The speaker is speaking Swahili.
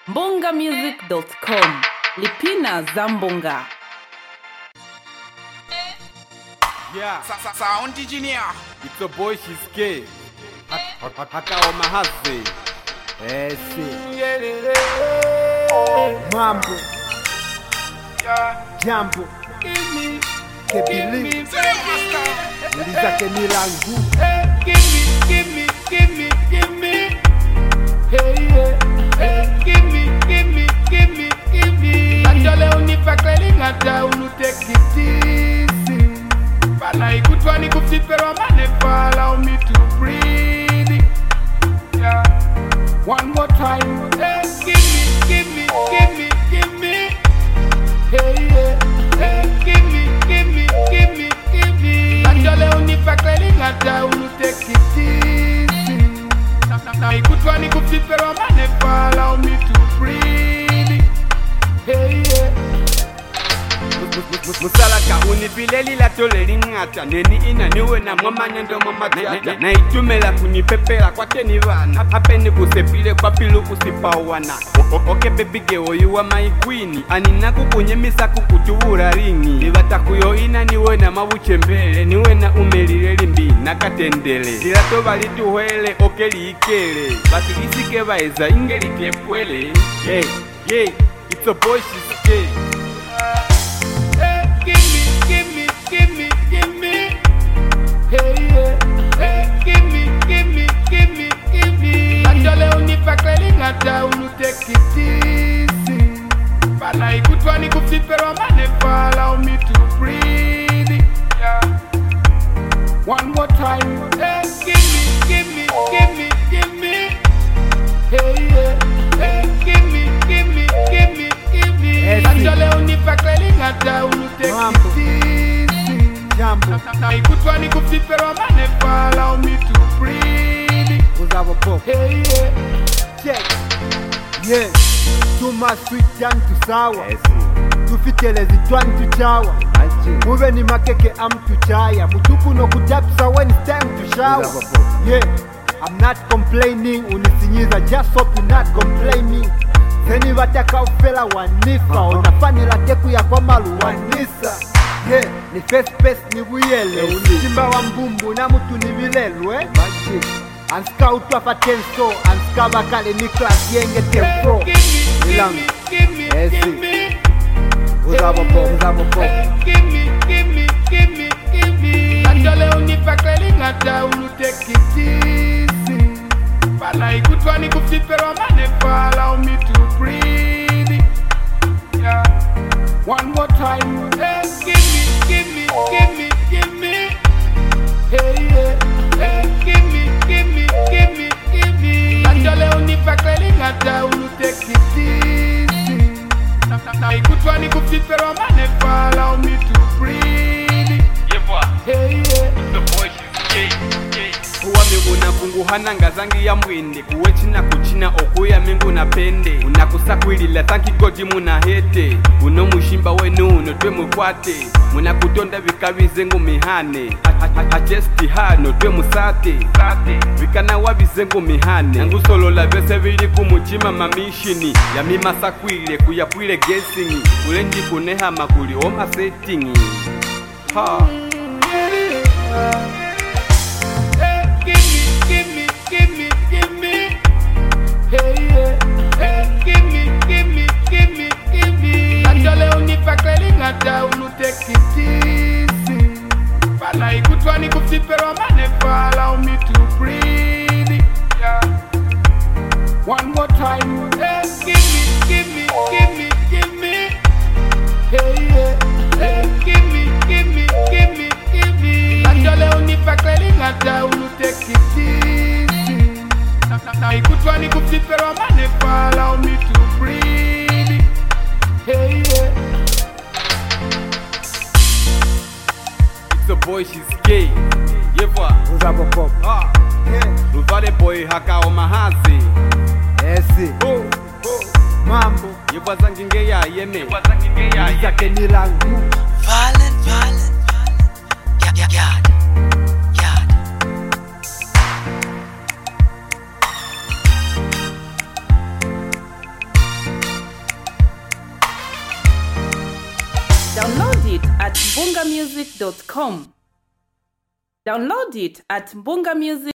mbongamusic.com. Lipina Zambonga. Yeah, sound engineer. it's a boy, she's gay. Hakao Mahazi. Mambo Jambo Kebili Uliza Kemilangu Give me. Hey, yeah. Give me. Andole unipa kweli ngata unu take it easy. Pala ikutwa ni kufipero manefa, allow me to breathe. Yeah. One more time. Hey, give me. Hey, yeah. Give me. Andole unipa kweli ngata unu take it easy. Na ikutwa ni kufipero manefa, allow me to breathe. Hey, yeah. Musalaka unipileli la tole lingata. Neni ina niwe na mwamanya ndo mwamatiata. Na itumela kunipepela kwa teni vana. Hapeni kusepile kwa pilu kusipawana. Oke baby girl, you are my queen. Anina kukunyemisa kukuchuvura ringi. Nivata kuyo ina niwe na mabuche mbele. Niwe na umelile limbi na katendele. Lilato valituwele oke liikele. Basi lisike vaeza ingeli kepwele. Hey, it's a boy, she's gay. Give me. Hey, yeah. Give me. Andole unipa kweli ngata unu take it easy. Pala ikutwa ni kufipero manefa, allow me to breathe. Yeah. One more time. Hey, give me. Hey, yeah. Give me. Andole unipa kweli ngata unu take it easy. Jambo Na ikutwa ni kufipero manefa, allow me to breathe. Uzabo pop Hey, yeah. Check Yeah Too much sweet young to sour Tufitele zitwani tuchawa Muve ni makeke am tuchaya Mutuku no kutapsa when it's time to shower Yeah I'm not complaining Unisinyiza just hope you're not complaining Seni wataka ufela wanifa Unafanila teku ya kwa malu wanisa Yeah, ni face pace ni wiyele Unichimba wa mbumbu na mutu ni vilelwe Anska utwa fa tenso Anska bakale ni class yenge tempo Milangu Give me. Uzabo po Give me. Andole unipa kweli ngata unu take it easy. Pala ikutwa ni kufipero manefa, allow me to breathe. Yeah. One more time. Hey, give me. Hey, yeah. Give me. Andole unipa kweli ngata unu take it easy. Na ikutwa ni kufipero manefa, allow me to breathe. Hey, yeah. Kuwa mingu na kunguhana ngazangi ya mwende. Kuwe china kuchina okuya mingu na pende. Unakusakwilila tanki goji muna hete. Uno mushimba wenu uno twe mukwate. Muna kutonda vikavizengu mihane. Hachesti hano twe musate. Vikana wavizengu mihane. Nangu solo la vese vili kumuchima mamishini. Ya mima sakwile kuyapwile guessing. Kulenji kuneha makuli oma settingi. Ha. Give me. Hey, yeah. Give me. Andole unipa kweli ngata unu take it easy. Pala ikutwa ni kufipero manefa, allow me to breathe. Yeah. One more time. Hey, give me. Hey, yeah. Give me. Andole unipa kweli ngata unu take it easy. Na ikutwa ni kufipero manefa, allow me to breathe. Hey, yeah. It's a boy, she's gay. Yevwa. Uzabo pop Yeah Ruvale boy Hakao Mahazi. Esi Mambo Yevwa zanginge ya yeme. Uliza Kemilangu Violent. Yard. Download it at mbungamusic.com. Download it at mbungamusic.com.